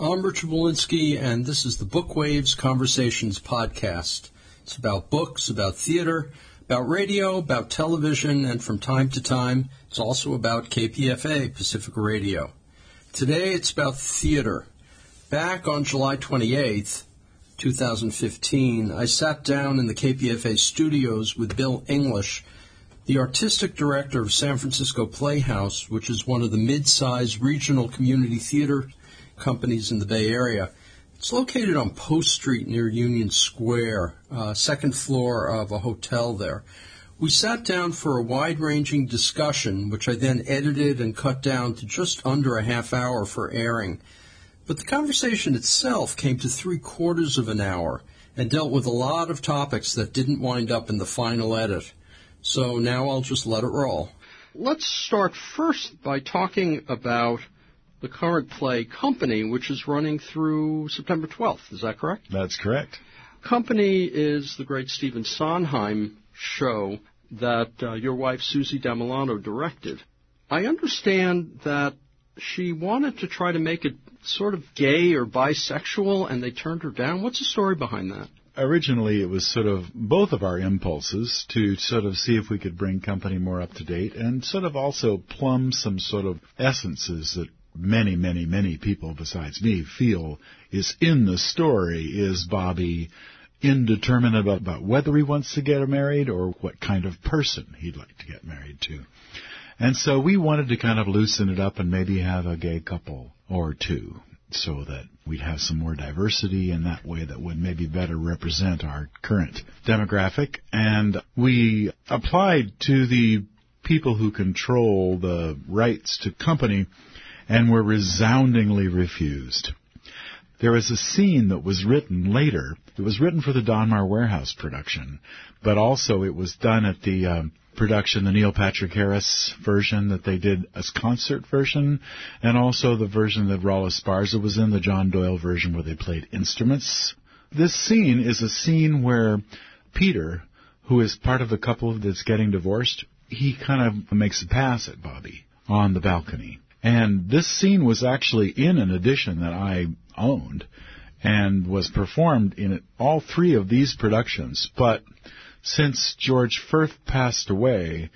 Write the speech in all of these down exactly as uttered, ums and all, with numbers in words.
I'm Richard Walensky, and this is the Bookwaves Conversations podcast. It's about books, about theater, about radio, about television, and from time to time, it's also about K P F A, Pacifica Radio. Today, it's about theater. Back on July twenty-eighth, twenty fifteen, I sat down in the K P F A studios with Bill English, the artistic director of San Francisco Playhouse, which is one of the mid-sized regional community theater companies in the Bay Area. It's located on Post Street near Union Square, uh, second floor of a hotel there. We sat down for a wide-ranging discussion, which I then edited and cut down to just under a half hour for airing. But the conversation itself came to three-quarters of an hour and dealt with a lot of topics that didn't wind up in the final edit. So now I'll just let it roll. Let's start first by talking about the current play Company, which is running through September twelfth. Is that correct? That's correct. Company is the great Stephen Sondheim show that uh, your wife, Susie Damilano, directed. I understand that she wanted to try to make it sort of gay or bisexual, and they turned her down. What's the story behind that? Originally, it was sort of both of our impulses to sort of see if we could bring Company more up to date and sort of also plumb some sort of essences that many, many, many people besides me feel is in the story. Is Bobby indeterminate about, about whether he wants to get married or what kind of person he'd like to get married to? And so we wanted to kind of loosen it up and maybe have a gay couple or two so that we'd have some more diversity in that way that would maybe better represent our current demographic. And we applied to the people who control the rights to Company and were resoundingly refused. There was a scene that was written later. It was written for the Donmar Warehouse production, but also it was done at the um, production, the Neil Patrick Harris version that they did as concert version, and also the version that Raul Esparza was in, the John Doyle version where they played instruments. This scene is a scene where Peter, who is part of the couple that's getting divorced, he kind of makes a pass at Bobby on the balcony. And this scene was actually in an edition that I owned and was performed in all three of these productions. But since George Firth passed away,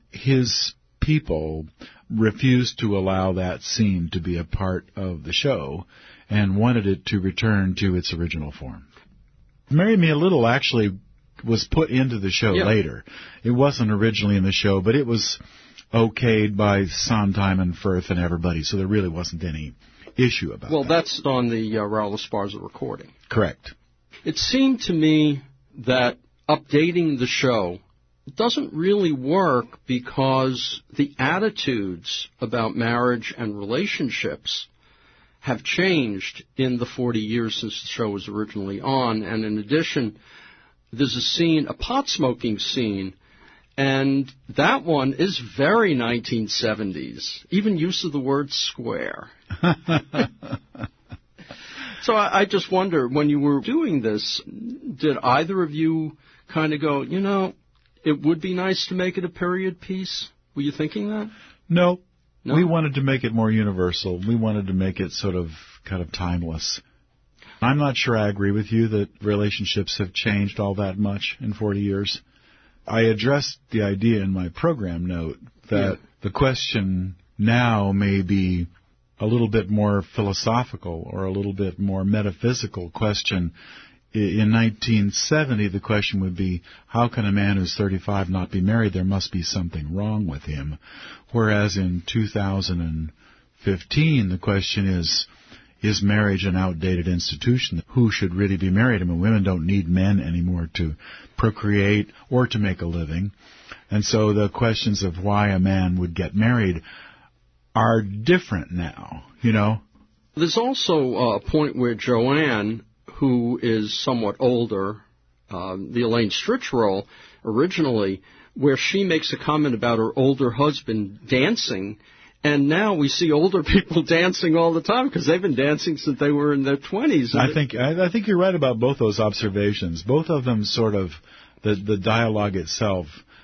his people refused to allow that scene to be a part of the show and wanted it to return to its original form. Marry Me a Little actually was put into the show yeah. later. It wasn't originally in the show, but it was okayed by Sondheim and Firth and everybody, so there really wasn't any issue about well, that. Well, that's on the uh, Raul Esparza recording. Correct. It seemed to me that updating the show doesn't really work because the attitudes about marriage and relationships have changed in the forty years since the show was originally on, and in addition, there's a scene, a pot-smoking scene, and that one is very nineteen seventies, even use of the word square. So I, I just wonder, when you were doing this, did either of you kind of go, you know, it would be nice to make it a period piece? Were you thinking that? No. No? We wanted to make it more universal. We wanted to make it sort of kind of timeless. I'm not sure I agree with you that relationships have changed all that much in forty years. I addressed the idea in my program note that yeah. the question now may be a little bit more philosophical or a little bit more metaphysical question. In nineteen seventy, the question would be, how can a man who's thirty-five not be married? There must be something wrong with him. Whereas in two thousand fifteen, the question is, is marriage an outdated institution? Who should really be married? I mean, women don't need men anymore to procreate or to make a living. And so the questions of why a man would get married are different now, you know? There's also a point where Joanne, who is somewhat older, um, the Elaine Stritch role originally, where she makes a comment about her older husband dancing, and now we see older people dancing all the time because they've been dancing since they were in their twenties. I think I, I think you're right about both those observations. Both of them sort of, the, the dialogue itself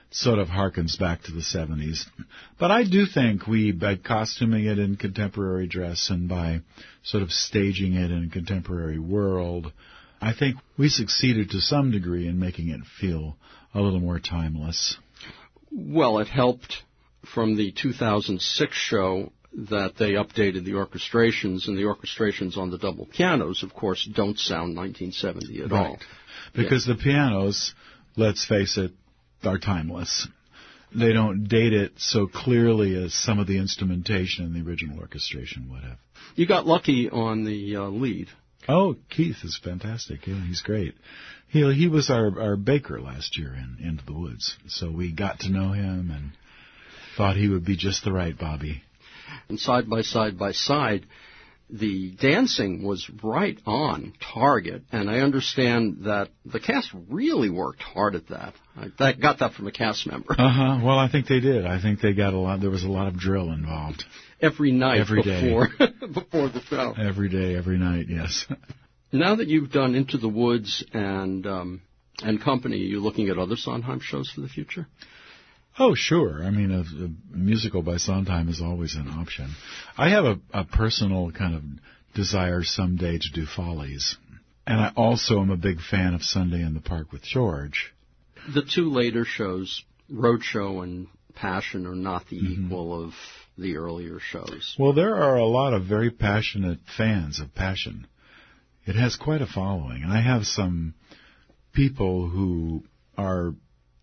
sort of harkens back to the seventies. But I do think we, by costuming it in contemporary dress and by sort of staging it in a contemporary world, I think we succeeded to some degree in making it feel a little more timeless. Well, it helped from the two thousand six show that they updated the orchestrations, and the orchestrations on the double pianos, of course, don't sound nineteen seventy at right. all. Because yeah. the pianos, let's face it, are timeless. They don't date it so clearly as some of the instrumentation in the original orchestration would have. You got lucky on the uh, lead. Oh, Keith is fantastic. Yeah, he's great. He he was our, our baker last year in Into the Woods, so we got to know him and thought he would be just the right Bobby. And side by side by side, the dancing was right on target, and I understand that the cast really worked hard at that. I that, got that from a cast member. Uh-huh. Well, I think they did. I think they got a lot. There was a lot of drill involved. Every night every before, day. before the show. Every day, every night, yes. Now that you've done Into the Woods and um, and Company, are you looking at other Sondheim shows for the future? Oh, sure. I mean, a, a musical by Sondheim is always an option. I have a, a personal kind of desire someday to do Follies. And I also am a big fan of Sunday in the Park with George. The two later shows, Roadshow and Passion, are not the mm-hmm. equal of the earlier shows. Well, there are a lot of very passionate fans of Passion. It has quite a following. And I have some people who are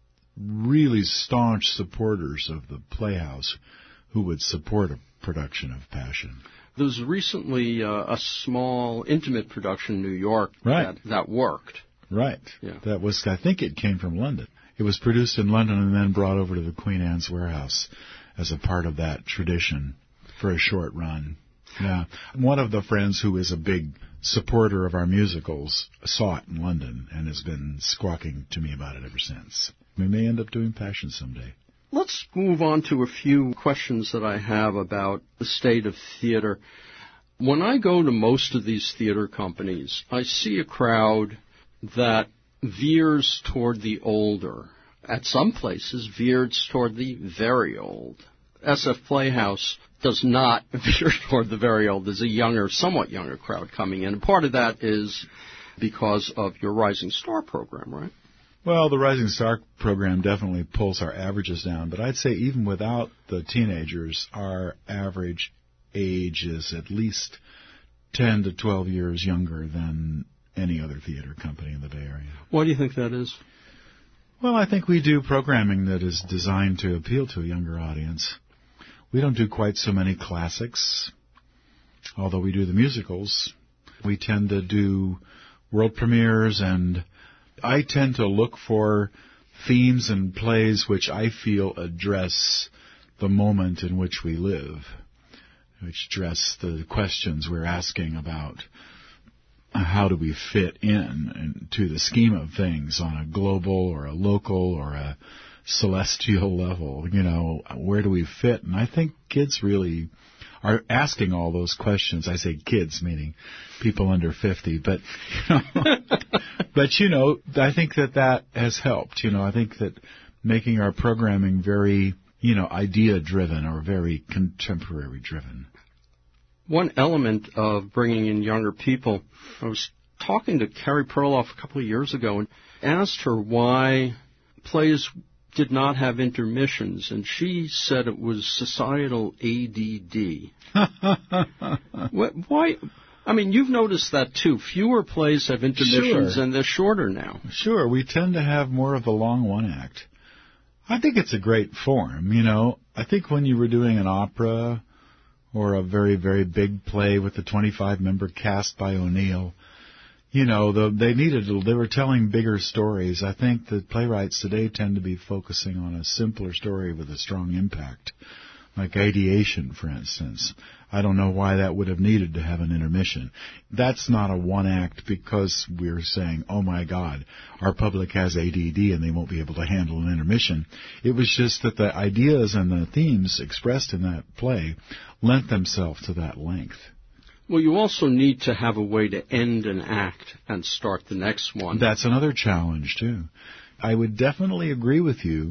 really staunch supporters of the Playhouse who would support a production of Passion. There was recently uh, a small, intimate production in New York right. that, that worked. Right. Yeah. That was, I think it came from London. It was produced in London and then brought over to the Queen Anne's Warehouse as a part of that tradition for a short run. Yeah. One of the friends who is a big supporter of our musicals saw it in London and has been squawking to me about it ever since. We may end up doing Passion someday. Let's move on to a few questions that I have about the state of theater. When I go to most of these theater companies, I see a crowd that veers toward the older. At some places, veers toward the very old. S F Playhouse does not veer toward the very old. There's a younger, somewhat younger crowd coming in. And part of that is because of your Rising Star program, right? Well, the Rising Star program definitely pulls our averages down, but I'd say even without the teenagers, our average age is at least ten to twelve years younger than any other theater company in the Bay Area. Why do you think that is? Well, I think we do programming that is designed to appeal to a younger audience. We don't do quite so many classics, although we do the musicals. We tend to do world premieres, and I tend to look for themes and plays which I feel address the moment in which we live, which address the questions we're asking about how do we fit in to the scheme of things on a global or a local or a celestial level. You know, where do we fit? And I think kids really are asking all those questions. I say kids, meaning people under fifty, but you know, but you know, I think that that has helped. You know, I think that making our programming very, you know, idea driven or very contemporary driven. One element of bringing in younger people, I was talking to Carrie Perloff a couple of years ago and asked her why plays did not have intermissions, and she said it was societal A D D. Why? I mean, you've noticed that too. Fewer plays have intermissions, sure. and they're shorter now. Sure, we tend to have more of a long one act. I think it's a great form, you know. I think when you were doing an opera or a very, very big play with a twenty-five member cast by O'Neill, you know, the, they needed, they were telling bigger stories. I think that playwrights today tend to be focusing on a simpler story with a strong impact, like Ideation, for instance. I don't know why that would have needed to have an intermission. That's not a one act because we're saying, oh my God, our public has A D D and they won't be able to handle an intermission. It was just that the ideas and the themes expressed in that play lent themselves to that length. Well, you also need to have a way to end an act and start the next one. That's another challenge, too. I would definitely agree with you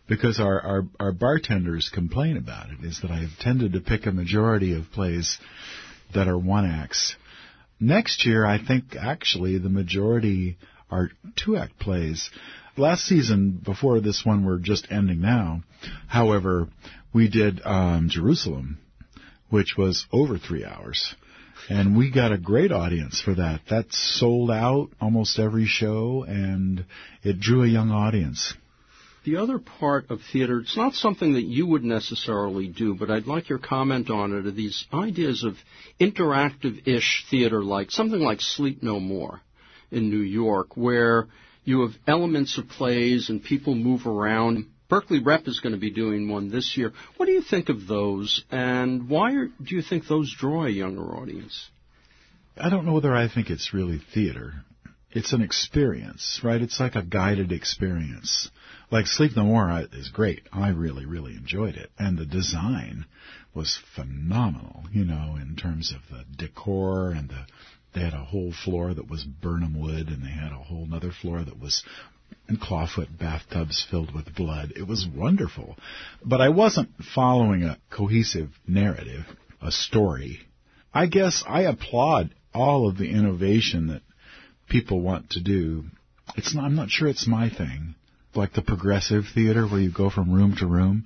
because our, our, our bartenders complain about it, is that I have tended to pick a majority of plays that are one acts. Next year, I think actually the majority are two-act plays. Last season, before this one we're just ending now, however, we did um, Jerusalem, which was over three hours. And we got a great audience for that. That sold out almost every show, and it drew a young audience. The other part of theater, it's not something that you would necessarily do, but I'd like your comment on it, are these ideas of interactive-ish theater, like something like Sleep No More in New York, where you have elements of plays and people move around. Berkeley Rep is going to be doing one this year. What do you think of those, and why are, do you think those draw a younger audience? I don't know whether I think it's really theater. It's an experience, right? It's like a guided experience. Like Sleep No More is great. I really, really enjoyed it. And the design was phenomenal, you know, in terms of the decor, and the they had a whole floor that was Burnham wood, and they had a whole other floor that was clawfoot bathtubs filled with blood. It was wonderful. But I wasn't following a cohesive narrative, a story. I guess I applaud all of the innovation that people want to do. It's not, I'm not sure it's my thing, like the progressive theater where you go from room to room.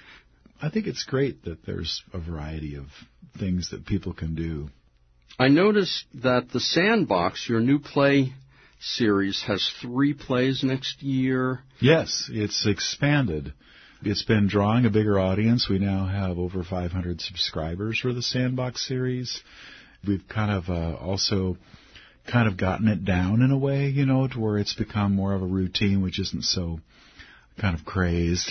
I think it's great that there's a variety of things that people can do. I noticed that the Sandbox, your new play series, has three plays next year. Yes, it's expanded. It's been drawing a bigger audience. We now have over five hundred subscribers for the Sandbox series. We've kind of uh, also kind of gotten it down in a way, you know, to where it's become more of a routine, which isn't so kind of crazed.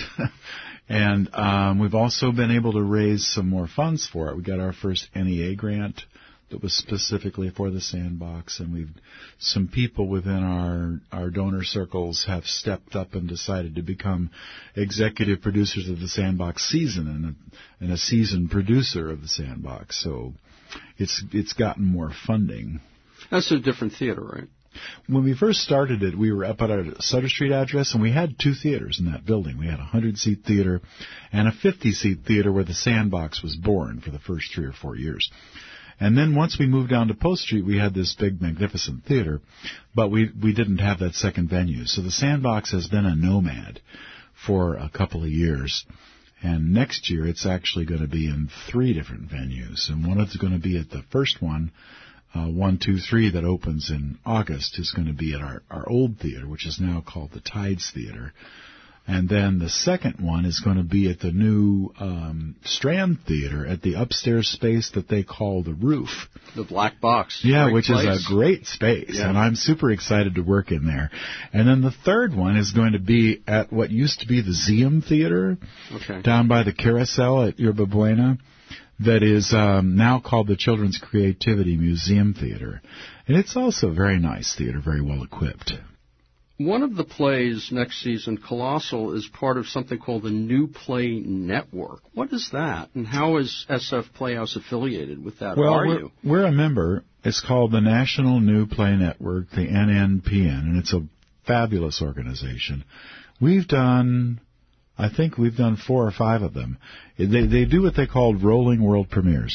And um, we've also been able to raise some more funds for it. We got our first N E A grant that was specifically for the Sandbox, and we've some people within our our donor circles have stepped up and decided to become executive producers of the Sandbox season, and a, and a seasoned producer of the Sandbox. So it's it's gotten more funding. That's a different theater, right? When we first started it, we were up at our Sutter Street address, and we had two theaters in that building. We had a hundred-seat theater and a fifty-seat theater where the Sandbox was born for the first three or four years. And then once we moved down to Post Street, we had this big, magnificent theater, but we, we didn't have that second venue. So the Sandbox has been a nomad for a couple of years. And next year, it's actually going to be in three different venues. And one is going to be at the first one, uh, one, two, three, that opens in August, is going to be at our, our old theater, which is now called the Tides Theater. And then the second one is going to be at the new um, Strand Theater at the upstairs space that they call the Roof. The Black Box. Yeah, Great which place. is a great space, yeah. and I'm super excited to work in there. And then the third one is going to be at what used to be the Zeum Theater okay. down by the Carousel at Yerba Buena, that is um, now called the Children's Creativity Museum Theater. And it's also a very nice theater, very well equipped. One of the plays next season, Colossal, is part of something called the New Play Network. What is that, and how is S F Playhouse affiliated with that? Well, Are we're, you? we're a member. It's called the National New Play Network, the N N P N, and it's a fabulous organization. We've done, I think we've done four or five of them. They, they do what they call rolling world premieres.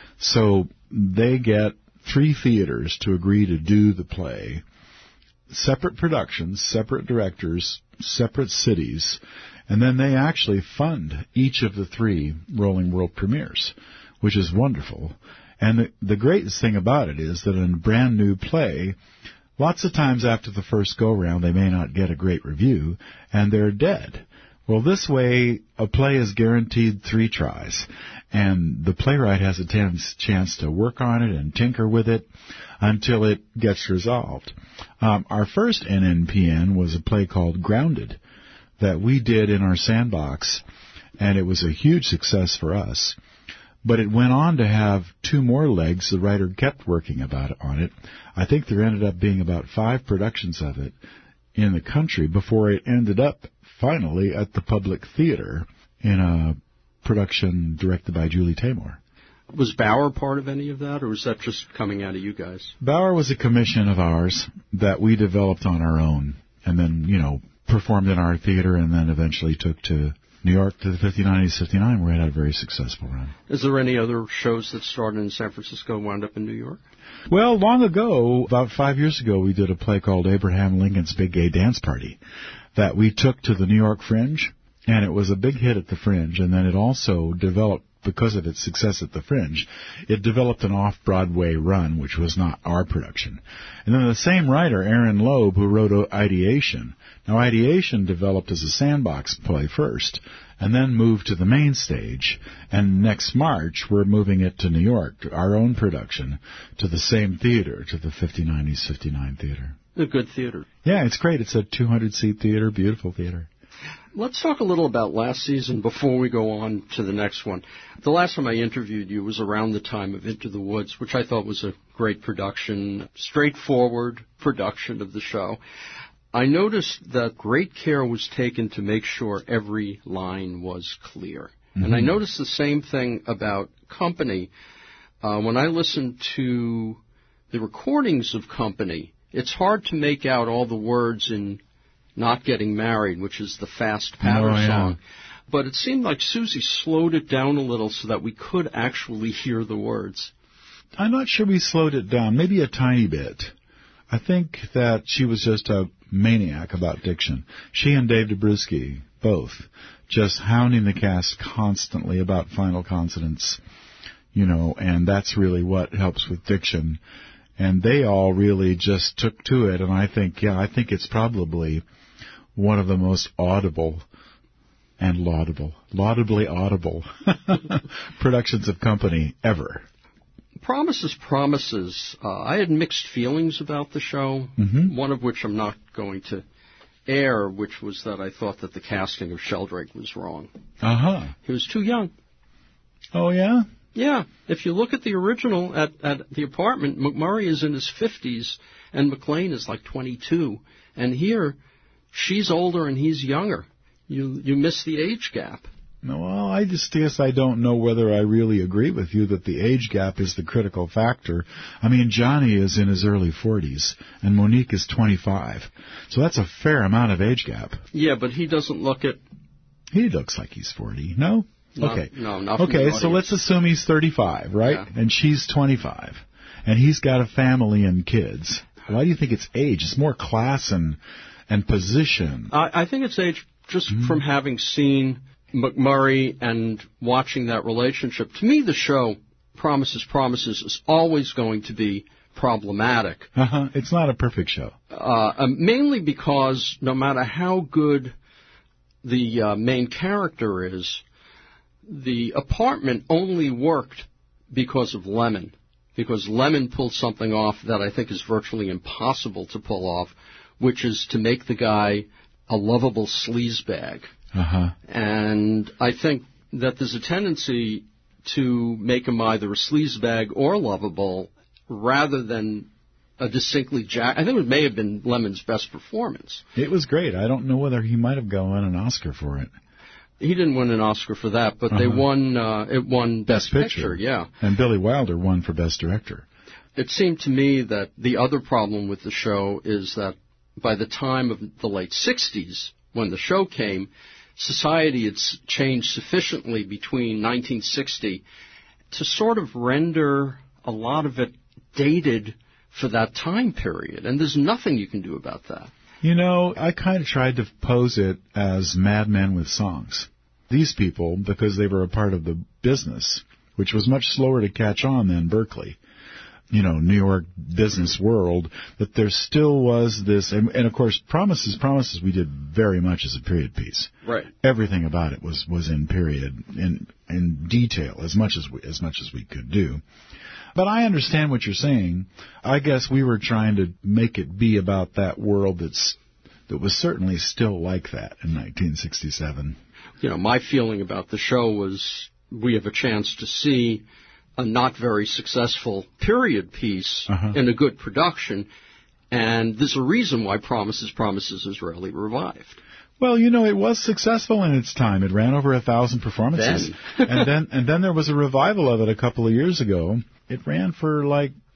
So they get three theaters to agree to do the play. Separate productions, separate directors, separate cities, and then they actually fund each of the three rolling world premieres, which is wonderful. And the, the greatest thing about it is that in a brand new play, lots of times after the first go-round, they may not get a great review, and they're dead. Well, this way, a play is guaranteed three tries, and the playwright has a t- chance to work on it and tinker with it until it gets resolved. Um, our first N N P N was a play called Grounded that we did in our Sandbox, and it was a huge success for us. But it went on to have two more legs. The writer kept working about it, on it. I think there ended up being about five productions of it in the country before it ended up finally at the Public Theater in a production directed by Julie Taymor. Was Bauer part of any of that, or was that just coming out of you guys? Bauer was a commission of ours that we developed on our own and then, you know, performed in our theater and then eventually took to New York to the fifty-nine East fifty-nine, where it had a very successful run. Is there any other shows that started in San Francisco wound up in New York? Well, long ago, about five years ago, we did a play called Abraham Lincoln's Big Gay Dance Party that we took to the New York Fringe, and it was a big hit at the Fringe, and then it also developed, because of its success at the Fringe, it developed an off-Broadway run, which was not our production. And then the same writer, Aaron Loeb, who wrote Ideation. Now, Ideation developed as a sandbox play first, and then moved to the main stage. And next March, we're moving it to New York, our own production, to the same theater, to the fifty-nine East fifty-nine Theater. A good theater. Yeah, it's great. It's a two hundred seat theater, beautiful theater. Let's talk a little about last season before we go on to the next one. The last time I interviewed you was around the time of Into the Woods, which I thought was a great production, straightforward production of the show. I noticed that great care was taken to make sure every line was clear. Mm-hmm. And I noticed the same thing about Company. Uh, when I listened to the recordings of Company, it's hard to make out all the words in Not Getting Married, which is the fast patter oh, yeah. song. But it seemed like Susie slowed it down a little so that we could actually hear the words. I'm not sure we slowed it down, maybe a tiny bit. I think that she was just a maniac about diction. She and Dave Dobruski, both, just hounding the cast constantly about final consonants, you know, and that's really what helps with diction. And they all really just took to it, and I think, yeah, I think it's probably one of the most audible and laudable, laudably audible productions of Company ever. Promises, Promises. Uh, I had mixed feelings about the show, mm-hmm. one of which I'm not going to air, which was that I thought that the casting of Sheldrake was wrong. Uh-huh. He was too young. Oh, yeah? Yeah. If you look at the original at, at the apartment, McMurray is in his fifties and McLean is like twenty-two. And here, she's older and he's younger. You you miss the age gap. No, well, I just guess I don't know whether I really agree with you that the age gap is the critical factor. I mean, Johnny is in his early forties, and Monique is twenty-five. So that's a fair amount of age gap. Yeah, but he doesn't look it. He looks like he's forty. No? Not, okay. No, not from Okay, the so let's assume he's thirty-five, right? Yeah. And she's twenty-five. And he's got a family and kids. Why do you think it's age? It's more class and, and position. I, I think it's age just mm-hmm. from having seen McMurray and watching that relationship. To me, the show, Promises, Promises, is always going to be problematic. Uh-huh. It's not a perfect show. Uh, um, mainly because no matter how good the uh, main character is, the apartment only worked because of Lemon. Because Lemon pulled something off that I think is virtually impossible to pull off, which is to make the guy a lovable sleazebag. Uh-huh. And I think that there's a tendency to make him either a sleazebag or lovable rather than a distinctly jack. I think it may have been Lemon's best performance. It was great. I don't know whether he might have won an Oscar for it. He didn't win an Oscar for that, but uh-huh. they won. Uh, it won Best, Best Picture. Picture, yeah. And Billy Wilder won for Best Director. It seemed to me that the other problem with the show is that by the time of the late sixties, when the show came, society had changed sufficiently between nineteen sixty to sort of render a lot of it dated for that time period. And there's nothing you can do about that. You know, I kind of tried to pose it as Mad Men with songs. These people, because they were a part of the business, which was much slower to catch on than Berkeley, you know, New York business world, that there still was this, and, and of course, Promises, Promises we did very much as a period piece. Right. Everything about it was, was in period, in, in detail, as much as we, as much as we could do. But I understand what you're saying. I guess we were trying to make it be about that world that's that was certainly still like that in nineteen sixty-seven. You know, my feeling about the show was we have a chance to see a not very successful period piece uh-huh. in a good production, and there's a reason why Promises, Promises is rarely revived. Well, you know, it was successful in its time. It ran over a thousand performances. Then. and then and then there was a revival of it a couple of years ago. It ran for like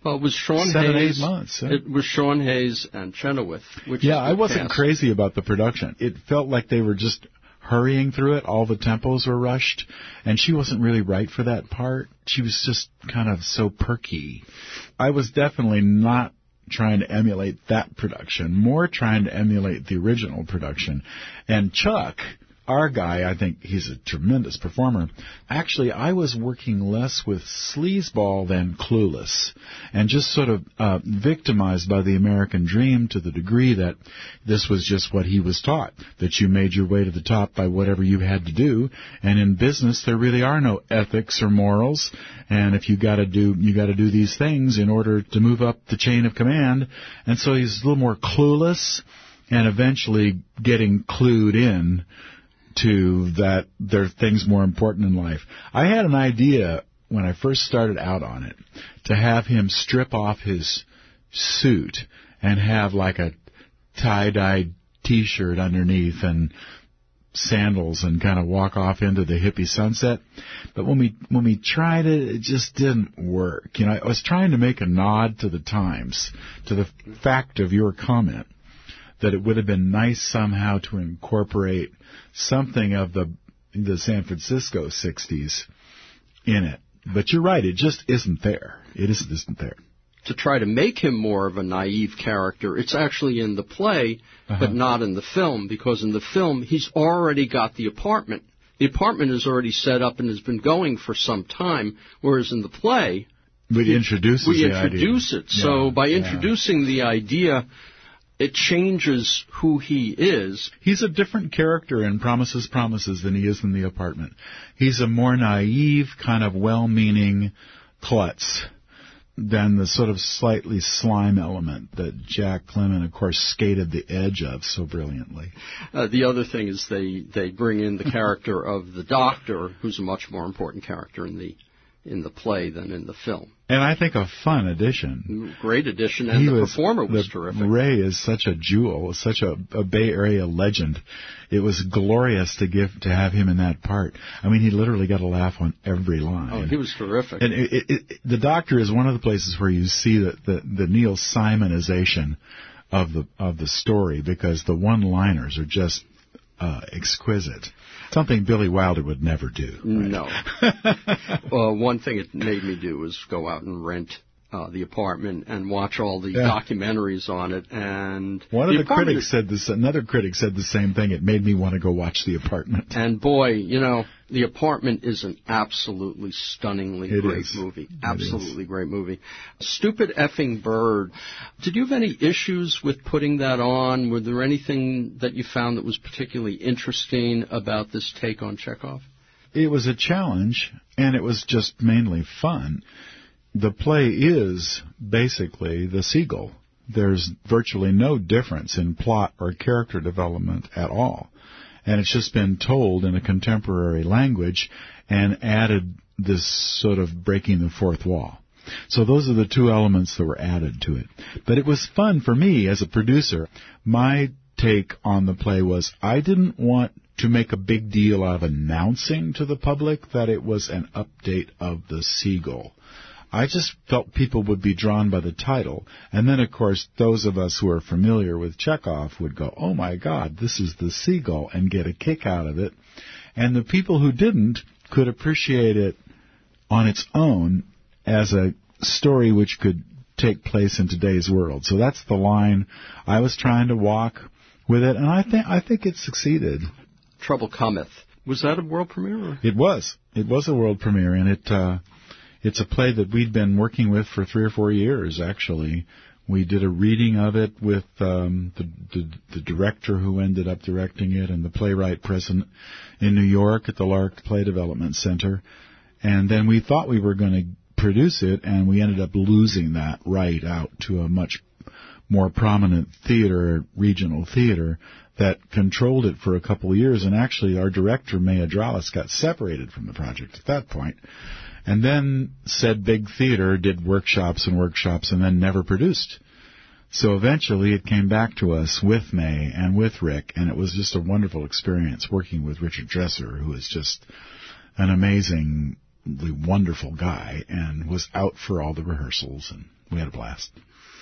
Well, it was Sean seven, Hayes. eight months. Huh? It was Sean Hayes and Chenoweth. Which yeah, is I wasn't cast. crazy about the production. It felt like they were just hurrying through it. All the tempos were rushed, and she wasn't really right for that part. She was just kind of so perky. I was definitely not trying to emulate that production, more trying to emulate the original production. And Chuck, our guy, I think he's a tremendous performer. Actually, I was working less with sleazeball than Clueless, and just sort of uh, victimized by the American dream to the degree that this was just what he was taught, that you made your way to the top by whatever you had to do. And in business, there really are no ethics or morals. And if you got to do, you got to do these things in order to move up the chain of command. And so he's a little more clueless, and eventually getting clued in to that there are things more important in life. I had an idea when I first started out on it to have him strip off his suit and have like a tie-dyed T-shirt underneath and sandals and kind of walk off into the hippie sunset. But when we when we tried it, it just didn't work. You know, I was trying to make a nod to the times, to the fact of your comment, that it would have been nice somehow to incorporate something of the the San Francisco sixties in it. But you're right, it just isn't there. It just isn't there. To try to make him more of a naive character, it's actually in the play, uh-huh. but not in the film, because in the film, he's already got the apartment. The apartment is already set up and has been going for some time, whereas in the play, we introduce we the introduce idea. it. Yeah, so by yeah. introducing the idea, it changes who he is. He's a different character in Promises, Promises than he is in The Apartment. He's a more naive, kind of well-meaning klutz than the sort of slightly slime element that Jack Lemmon, of course, skated the edge of so brilliantly. Uh, the other thing is they, they bring in the character of the doctor, who's a much more important character in the in the play than in the film. And I think a fun addition. Great addition, and he the was, performer was the, terrific. Ray is such a jewel, such a, a Bay Area legend. It was glorious to give to have him in that part. I mean, he literally got a laugh on every line. Oh, he was terrific. And it, it, it, the Doctor is one of the places where you see the, the, the Neil Simonization of the of the story, because the one-liners are just uh, exquisite. Something Billy Wilder would never do. Right? No. uh, one thing it made me do was go out and rent uh, the apartment and watch all the yeah. documentaries on it. And one of the, the critics said this. Another critic said the same thing. It made me want to go watch The Apartment. And boy, you know, The Apartment is an absolutely stunningly it great is. movie. It Absolutely is. great movie. Stupid Effing Bird. Did you have any issues with putting that on? Were there anything that you found that was particularly interesting about this take on Chekhov? It was a challenge, and it was just mainly fun. The play is basically The Seagull. There's virtually no difference in plot or character development at all. And it's just been told in a contemporary language and added this sort of breaking the fourth wall. So those are the two elements that were added to it. But it was fun for me as a producer. My take on the play was I didn't want to make a big deal out of announcing to the public that it was an update of The Seagull. I just felt people would be drawn by the title. And then, of course, those of us who are familiar with Chekhov would go, oh, my God, this is The Seagull, and get a kick out of it. And the people who didn't could appreciate it on its own as a story which could take place in today's world. So that's the line I was trying to walk with it, and I think I think it succeeded. Trouble Cometh. Was that a world premiere? Or? It was. It was a world premiere, and it... Uh, It's a play that we'd been working with for three or four years, actually. We did a reading of it with um, the, the, the director who ended up directing it and the playwright present in New York at the Lark Play Development Center. And then we thought we were going to produce it, and we ended up losing that right out to a much more prominent theater, regional theater, that controlled it for a couple of years. And actually, our director, May Adrales, got separated from the project at that point. And then said big theater did workshops and workshops and then never produced. So eventually it came back to us with May and with Rick, and it was just a wonderful experience working with Richard Dresser, who is just an amazingly wonderful guy and was out for all the rehearsals. And we had a blast.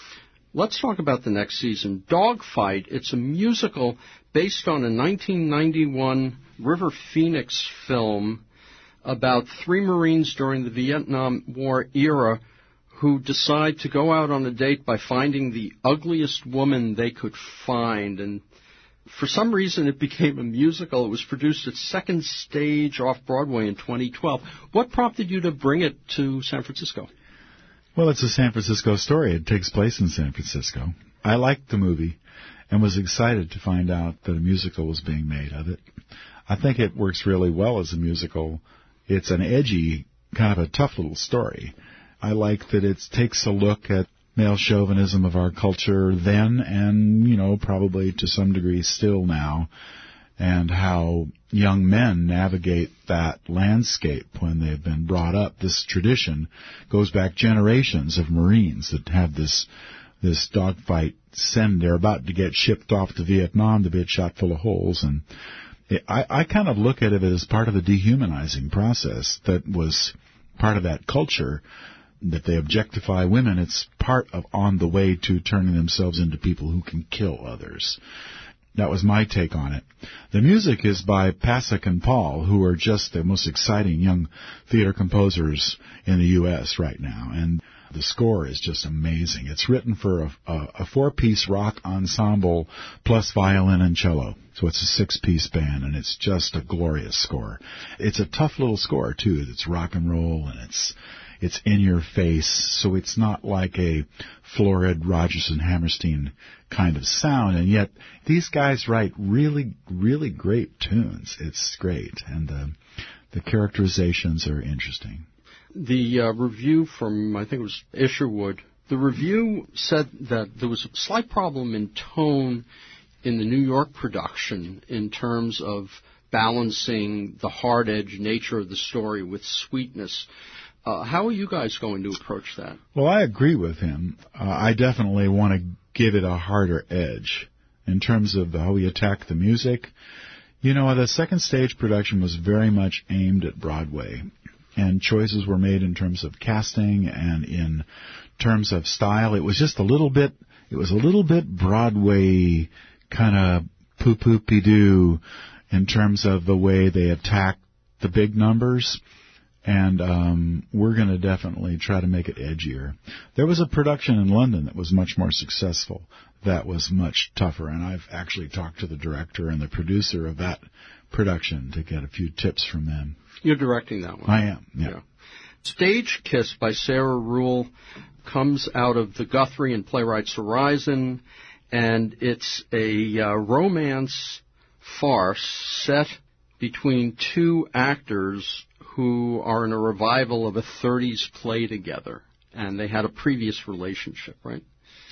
Let's talk about the next season. Dogfight. It's a musical based on a nineteen ninety-one River Phoenix film about three Marines during the Vietnam War era who decide to go out on a date by finding the ugliest woman they could find. And for some reason, it became a musical. It was produced at Second Stage off-Broadway in twenty twelve. What prompted you to bring it to San Francisco? Well, it's a San Francisco story. It takes place in San Francisco. I liked the movie and was excited to find out that a musical was being made of it. I think it works really well as a musical. It's an edgy, kind of a tough little story. I like that it takes a look at male chauvinism of our culture then and, you know, probably to some degree still now, and how young men navigate that landscape when they've been brought up. This tradition goes back generations of Marines that have this this dogfight send. They're about to get shipped off to Vietnam to be shot full of holes, and it, I, I kind of look at it as part of the dehumanizing process that was part of that culture, that they objectify women. It's part of on the way to turning themselves into people who can kill others. That was my take on it. The music is by Pasek and Paul, who are just the most exciting young theater composers in the U S right now. And the score is just amazing. It's written for a, a, a four-piece rock ensemble plus violin and cello. So it's a six-piece band, and it's just a glorious score. It's a tough little score, too. It's rock and roll, and it's it's in your face. So it's not like a florid Rodgers and Hammerstein kind of sound. And yet these guys write really, really great tunes. It's great. And uh, the characterizations are interesting. The uh, review from, I think it was Isherwood, the review said that there was a slight problem in tone in the New York production in terms of balancing the hard-edged nature of the story with sweetness. Uh, how are you guys going to approach that? Well, I agree with him. Uh, I definitely want to give it a harder edge in terms of how we attack the music. You know, the Second Stage production was very much aimed at Broadway, and choices were made in terms of casting and in terms of style. It was just a little bit, it was a little bit Broadway kind of poo-poo-pee-doo in terms of the way they attacked the big numbers. And um, we're going to definitely try to make it edgier. There was a production in London that was much more successful. That was much tougher. And I've actually talked to the director and the producer of that production to get a few tips from them. You're directing that one? I am, yeah. yeah. Stage Kiss by Sarah Ruhl comes out of the Guthrie and Playwrights Horizon, and it's a uh, romance farce set between two actors who are in a revival of a thirties play together, and they had a previous relationship, right?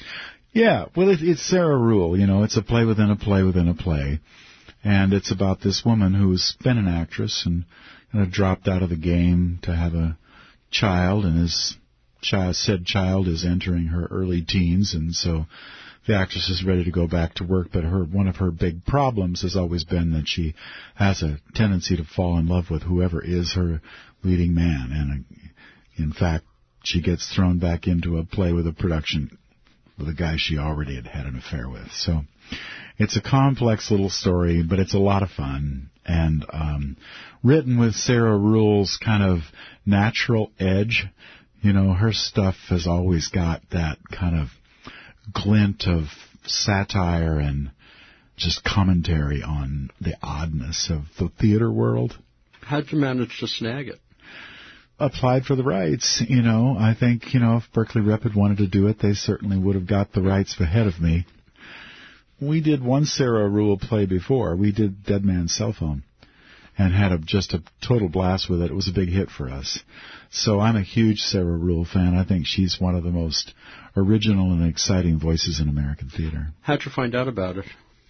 Yeah, well, it, it's Sarah Ruhl, you know, it's a play within a play within a play, and it's about this woman who's been an actress and kind of dropped out of the game to have a child, and his child, said child is entering her early teens, and so the actress is ready to go back to work, but her one of her big problems has always been that she has a tendency to fall in love with whoever is her leading man. And in fact, she gets thrown back into a play with a production with a guy she already had had an affair with. So it's a complex little story, but it's a lot of fun. And um, written with Sarah Ruhl's kind of natural edge. You know, her stuff has always got that kind of glint of satire and just commentary on the oddness of the theater world. How'd you manage to snag it? Applied for the rights, you know. I think, you know, if Berkeley Rep had wanted to do it, they certainly would have got the rights ahead of me. We did one Sarah Ruhl play before. We did Dead Man's Cell Phone and had a, just a total blast with it. It was a big hit for us. So I'm a huge Sarah Ruhl fan. I think she's one of the most original and exciting voices in American theater. How'd you find out about it?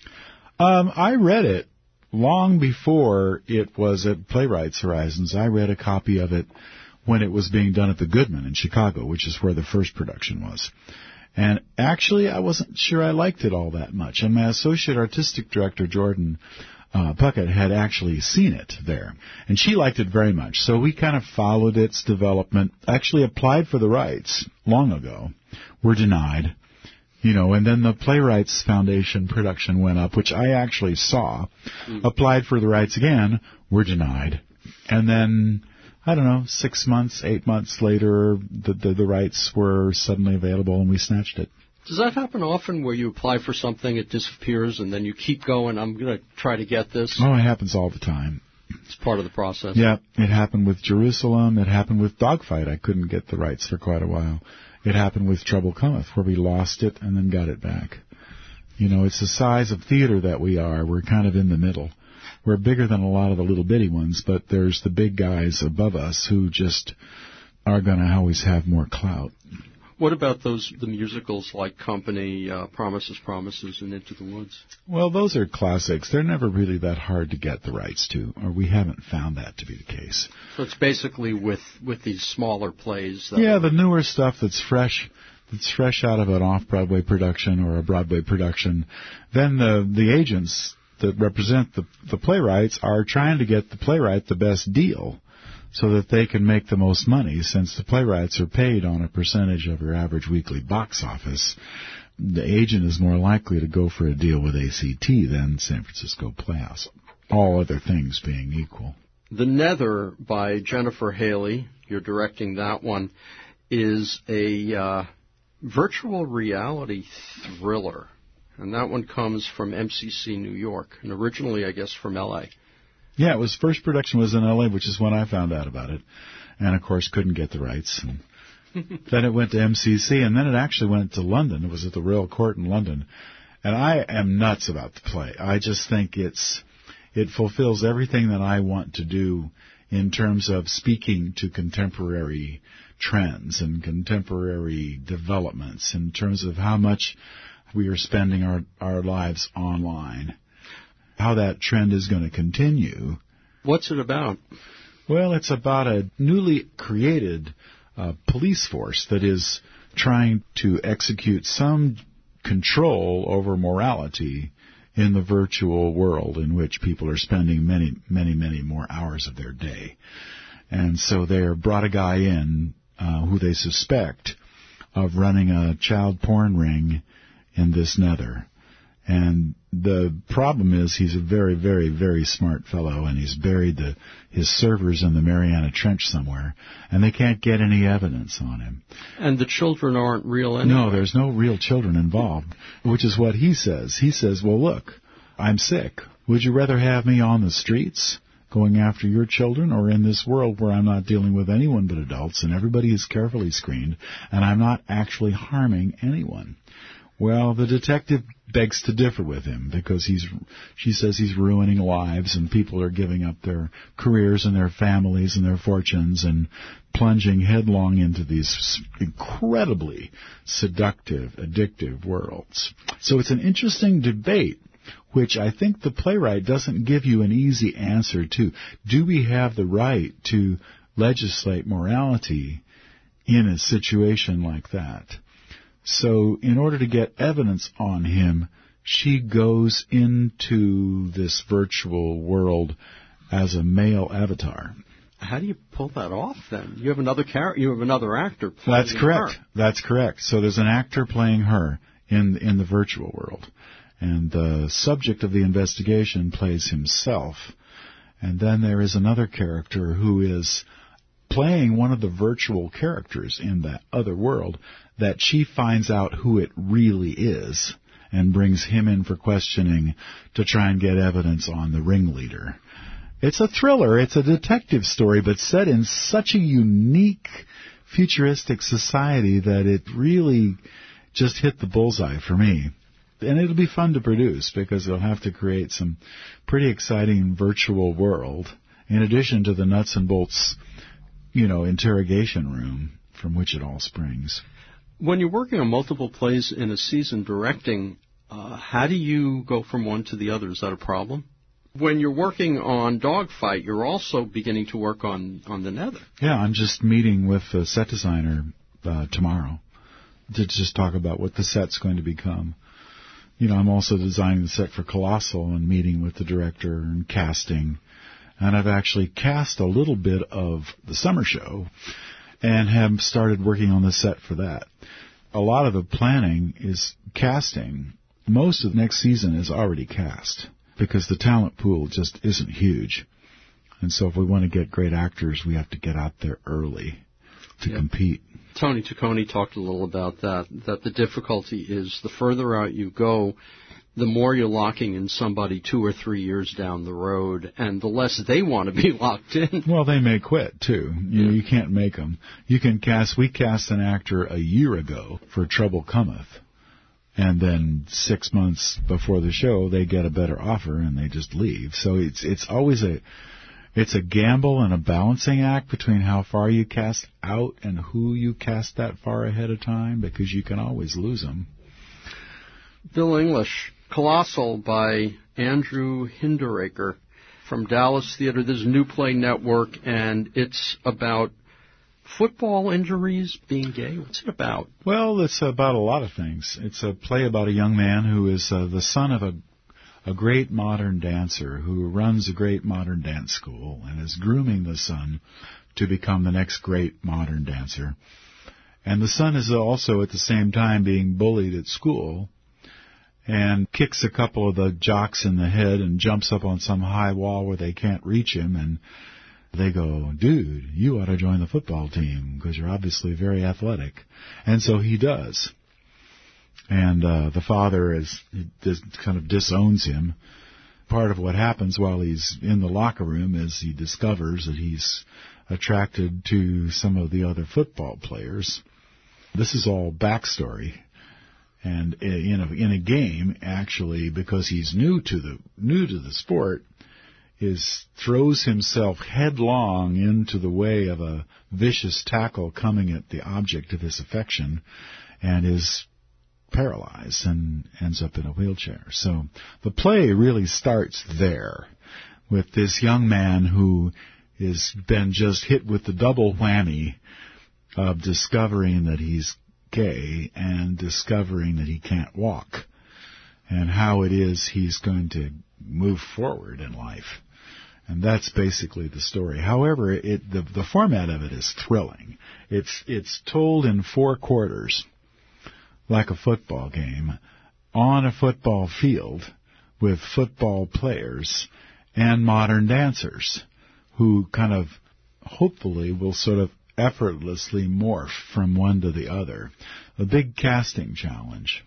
Um, I read it long before it was at Playwrights Horizons. I read a copy of it when it was being done at the Goodman in Chicago, which is where the first production was. And actually, I wasn't sure I liked it all that much. And my associate artistic director, Jordan, uh, Puckett had actually seen it there. And she liked it very much. So we kind of followed its development, actually applied for the rights long ago, were denied. You know, and then the Playwrights Foundation production went up, which I actually saw, mm. applied for the rights again, were denied. And then, I don't know, six months, eight months later, the, the, the rights were suddenly available and we snatched it. Does that happen often where you apply for something, it disappears, and then you keep going, I'm going to try to get this? Oh, it happens all the time. It's part of the process. Yeah, it happened with Jerusalem. It happened with Dogfight. I couldn't get the rights for quite a while. It happened with Trouble Cometh, where we lost it and then got it back. You know, it's the size of theater that we are. We're kind of in the middle. We're bigger than a lot of the little bitty ones, but there's the big guys above us who just are going to always have more clout. What about those the musicals like Company, uh, Promises, Promises, and Into the Woods? Well, those are classics. They're never really that hard to get the rights to, or we haven't found that to be the case. So it's basically with, with these smaller plays. That yeah, the newer stuff that's fresh, that's fresh out of an off-Broadway production or a Broadway production. Then the the agents that represent the the playwrights are trying to get the playwright the best deal, so that they can make the most money, since the playwrights are paid on a percentage of your average weekly box office. The agent is more likely to go for a deal with A C T than San Francisco Playhouse, all other things being equal. The Nether by Jennifer Haley, you're directing that one, is a uh, virtual reality thriller. And that one comes from M C C New York, and originally, I guess, from L A Yeah, it was first production was in L A, which is when I found out about it, and of course couldn't get the rights. And then it went to M C C, and then it actually went to London. It was at the Royal Court in London, and I am nuts about the play. I just think it's it fulfills everything that I want to do in terms of speaking to contemporary trends and contemporary developments, in terms of how much we are spending our our lives online. How that trend is going to continue. What's it about? Well, it's about a newly created uh, police force that is trying to execute some control over morality in the virtual world in which people are spending many, many, many more hours of their day. And so they brought a guy in uh, who they suspect of running a child porn ring in this nether. And the problem is he's a very, very, very smart fellow, and he's buried the, his servers in the Mariana Trench somewhere, and they can't get any evidence on him. And the children aren't real anyway. No, there's no real children involved, which is what he says. He says, well, look, I'm sick. Would you rather have me on the streets going after your children, or in this world where I'm not dealing with anyone but adults and everybody is carefully screened and I'm not actually harming anyone? Well, the detective begs to differ with him, because he's, she says he's ruining lives, and people are giving up their careers and their families and their fortunes and plunging headlong into these incredibly seductive, addictive worlds. So it's an interesting debate, which I think the playwright doesn't give you an easy answer to. Do we have the right to legislate morality in a situation like that? So in order to get evidence on him, she goes into this virtual world as a male avatar. How do you pull that off then? You have another character, you have another actor playing That's correct. her. That's correct. So there's an actor playing her in in the virtual world. And the subject of the investigation plays himself. And then there is another character who is playing one of the virtual characters in that other world, that she finds out who it really is and brings him in for questioning to try and get evidence on the ringleader. It's a thriller. It's a detective story, but set in such a unique, futuristic society that it really just hit the bullseye for me. And it'll be fun to produce, because they'll have to create some pretty exciting virtual world, in addition to the nuts and bolts, you know, interrogation room from which it all springs. When you're working on multiple plays in a season directing, uh, how do you go from one to the other? Is that a problem? When you're working on Dogfight, you're also beginning to work on, on The Nether. Yeah, I'm just meeting with the set designer uh, tomorrow to just talk about what the set's going to become. you know, I'm also designing the set for Colossal and meeting with the director and casting. And I've actually cast a little bit of the summer show and have started working on the set for that. A lot of the planning is casting. Most of next season is already cast because the talent pool just isn't huge. And so if we want to get great actors, we have to get out there early to yep. compete. Tony Taccone talked a little about that, that the difficulty is the further out you go, the more you're locking in somebody two or three years down the road, and the less they want to be locked in. Well, they may quit, too. You know, you can't make them. You can cast, we cast an actor a year ago for Trouble Cometh, and then six months before the show, they get a better offer, and they just leave. So it's it's always a, it's a gamble and a balancing act between how far you cast out and who you cast that far ahead of time, because you can always lose them. Bill English. Colossal by Andrew Hinderaker from Dallas Theater. This is New Play Network, and it's about football injuries, being gay. What's it about? Well, it's about a lot of things. It's a play about a young man who is uh, the son of a, a great modern dancer who runs a great modern dance school and is grooming the son to become the next great modern dancer. And the son is also at the same time being bullied at school and kicks a couple of the jocks in the head and jumps up on some high wall where they can't reach him. And they go, dude, you ought to join the football team because you're obviously very athletic. And so he does. And uh, the father is dis- kind of disowns him. Part of what happens while he's in the locker room is he discovers that he's attracted to some of the other football players. This is all backstory. And in a, in a game, actually, because he's new to the new to the sport, is throws himself headlong into the way of a vicious tackle coming at the object of his affection, and is paralyzed and ends up in a wheelchair. So the play really starts there, with this young man who has been just hit with the double whammy of discovering that he's gay and discovering that he can't walk, and how it is he's going to move forward in life. And that's basically the story. However, it, the, the format of it is thrilling. It's it's told in four quarters, like a football game, on a football field with football players and modern dancers who kind of hopefully will sort of effortlessly morph from one to the other. A big casting challenge.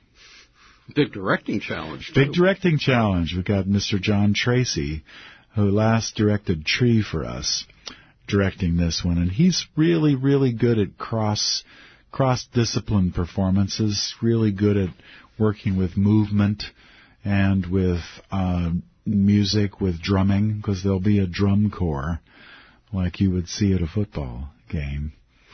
Big directing challenge, too. Big directing challenge. We've got Mister John Tracy, who last directed Tree for us, directing this one. And he's really, really good at cross, cross-discipline performances, really good at working with movement and with uh, music, with drumming, because there'll be a drum corps like you would see at a football game.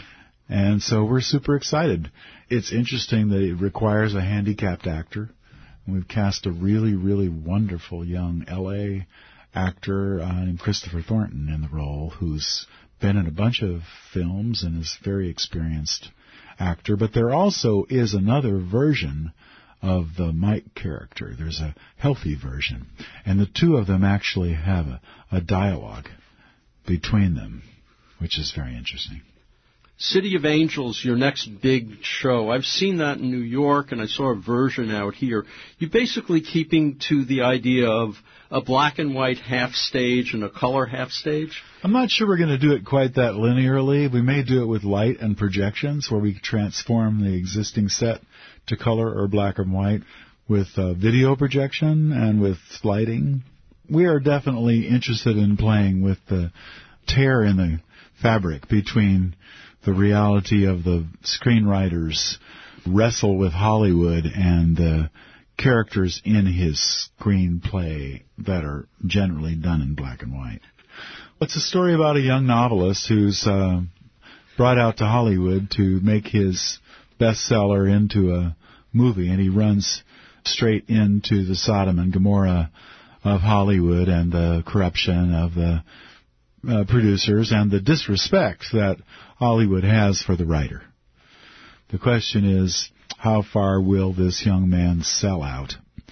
And so we're super excited. It's interesting that it requires a handicapped actor. And we've cast a really, really wonderful young L A actor uh, named Christopher Thornton in the role, who's been in a bunch of films and is a very experienced actor. But there also is another version of the Mike character. There's a healthy version. And the two of them actually have a, a dialogue between them, which is very interesting. City of Angels, your next big show. I've seen that in New York, and I saw a version out here. You're basically keeping to the idea of a black and white half stage and a color half stage? I'm not sure we're going to do it quite that linearly. We may do it with light and projections, where we transform the existing set to color or black and white with uh, video projection and with lighting. We are definitely interested in playing with the tear in the fabric between the reality of the screenwriters wrestle with Hollywood and the characters in his screenplay that are generally done in black and white. It's a story about a young novelist who's uh, brought out to Hollywood to make his bestseller into a movie, and he runs straight into the Sodom and Gomorrah of Hollywood and the corruption of the uh, producers and the disrespect that Hollywood has for the writer. The question is, how far will this young man sell out?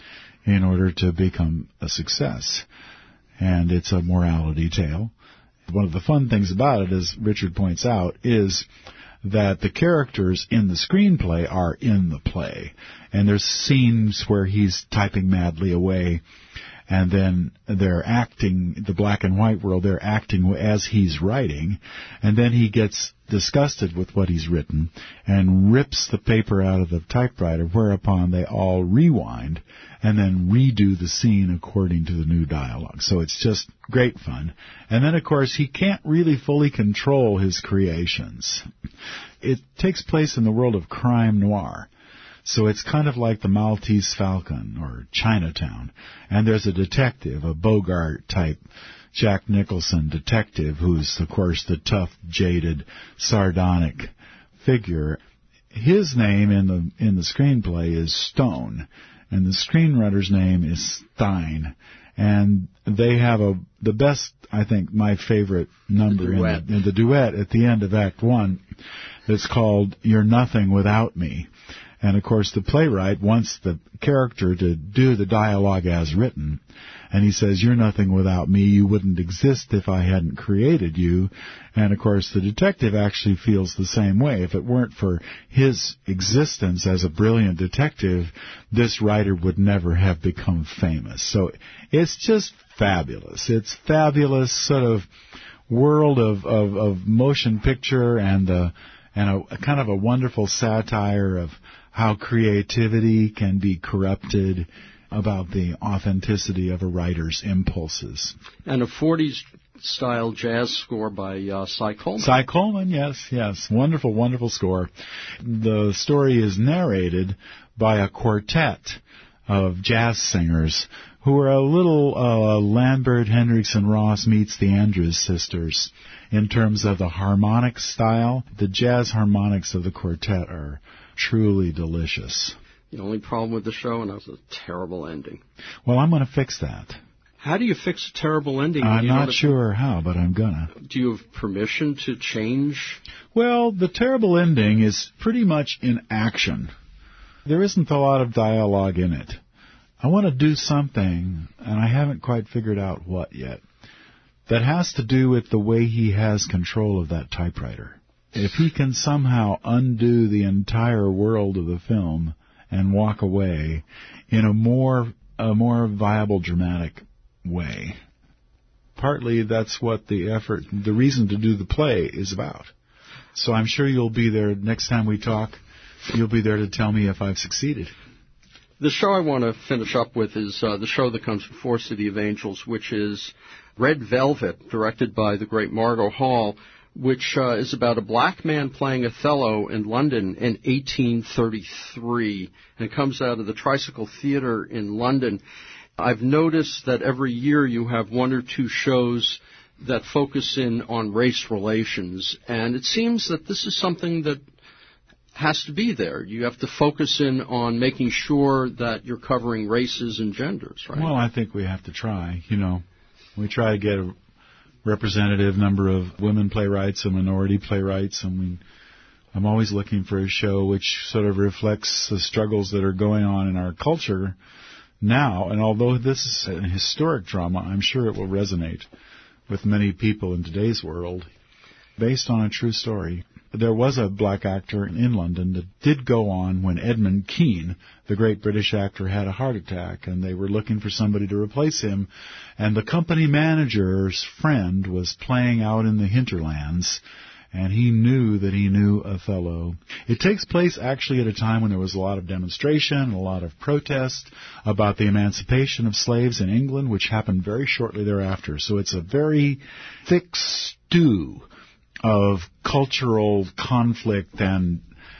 in order to become a success. And it's a morality tale. One of the fun things about it, as Richard points out, is that the characters in the screenplay are in the play. And there's scenes where he's typing madly away, and then they're acting, the black and white world, they're acting as he's writing, and then he gets disgusted with what he's written and rips the paper out of the typewriter, whereupon they all rewind and then redo the scene according to the new dialogue. So it's just great fun. And then, of course, he can't really fully control his creations. It takes place in the world of crime noir. So it's kind of like the Maltese Falcon or Chinatown. And there's a detective, a Bogart-type Jack Nicholson detective who's, of course, the tough, jaded, sardonic figure. His name in the in the screenplay is Stone, and the screenwriter's name is Stein. And they have a the best, I think, my favorite number in the, in the duet at the end of Act One that's called You're Nothing Without Me. And, of course, the playwright wants the character to do the dialogue as written. And he says, you're nothing without me. You wouldn't exist if I hadn't created you. And, of course, the detective actually feels the same way. If it weren't for his existence as a brilliant detective, this writer would never have become famous. So it's just fabulous. It's fabulous sort of world of, of, of motion picture and, uh, and a, a kind of a wonderful satire of how creativity can be corrupted, about the authenticity of a writer's impulses. And a forties-style jazz score by uh, Cy Coleman. Cy Coleman, yes, yes. Wonderful, wonderful score. The story is narrated by a quartet of jazz singers who are a little uh, Lambert, Hendricks, and Ross meets the Andrews Sisters in terms of the harmonic style. The jazz harmonics of the quartet are truly delicious. The only problem with the show, and that was a terrible ending. Well, I'm going to fix that. How do you fix a terrible ending? I'm not sure how, but I'm going to. Do you have permission to change? Well, the terrible ending is pretty much in action. There isn't a lot of dialogue in it. I want to do something, and I haven't quite figured out what yet, that has to do with the way he has control of that typewriter. If he can somehow undo the entire world of the film and walk away in a more a more viable, dramatic way. Partly that's what the effort, the reason to do the play is about. So I'm sure you'll be there next time we talk. You'll be there to tell me if I've succeeded. The show I want to finish up with is uh, the show that comes before City of Angels, which is Red Velvet, directed by the great Margot Hall, which uh, is about a black man playing Othello in London in eighteen thirty-three, and it comes out of the Tricycle Theatre in London. I've noticed that every year you have one or two shows that focus in on race relations, and it seems that this is something that has to be there. You have to focus in on making sure that you're covering races and genders, right? Well, I think we have to try, you know. We try to get a representative number of women playwrights and minority playwrights, and we, I'm always looking for a show which sort of reflects the struggles that are going on in our culture now. And although this is a historic drama, I'm sure it will resonate with many people in today's world. Based on a true story. There was a black actor in London that did go on when Edmund Kean, the great British actor, had a heart attack, and they were looking for somebody to replace him. And the company manager's friend was playing out in the hinterlands, and he knew that he knew Othello. It takes place actually at a time when there was a lot of demonstration, a lot of protest about the emancipation of slaves in England, which happened very shortly thereafter. So it's a very thick stew of cultural conflict and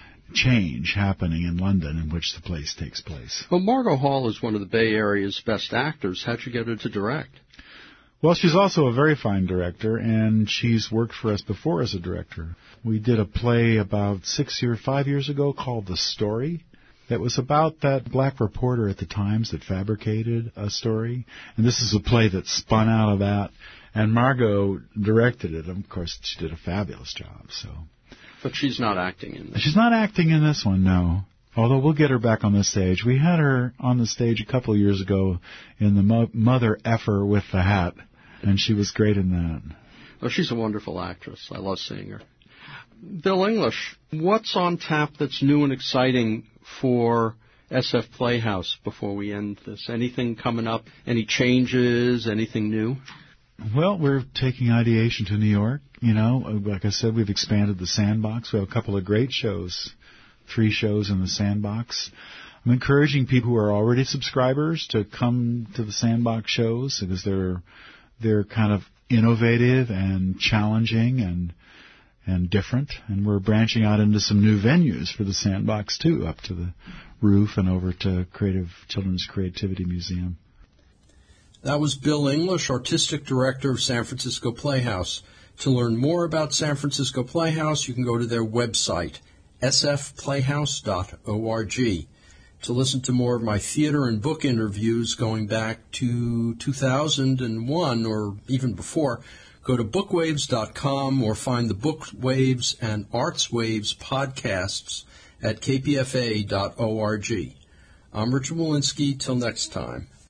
change happening in London in which the place takes place. Well, Margot Hall is one of the Bay Area's best actors. How'd you get her to direct? Well, she's also a very fine director, and she's worked for us before as a director. We did a play about six years, five years ago called The Story. That was about that black reporter at the Times that fabricated a story. And this is a play that spun out of that. And Margot directed it. Of course, she did a fabulous job. So, but she's not acting in this. She's not acting in this one, no. Although we'll get her back on the stage. We had her on the stage a couple of years ago in the Mo- Mother Effer with the Hat, and she was great in that. Oh, she's a wonderful actress. I love seeing her. Bill English, what's on tap that's new and exciting for S F Playhouse before we end this? Anything coming up? Any changes? Anything new? Well, we're taking ideation to New York. You know, like I said, we've expanded the Sandbox. We have a couple of great shows, three shows in the Sandbox. I'm encouraging people who are already subscribers to come to the Sandbox shows because they're they're kind of innovative and challenging and and different. And we're branching out into some new venues for the Sandbox too, up to the roof and over to Creative Children's Creativity Museum. That was Bill English, Artistic Director of San Francisco Playhouse. To learn more about San Francisco Playhouse, you can go to their website, s f playhouse dot org. To listen to more of my theater and book interviews going back to two thousand one or even before, go to bookwaves dot com or find the Bookwaves and Artswaves podcasts at k p f a dot org. I'm Richard Walensky. Till next time.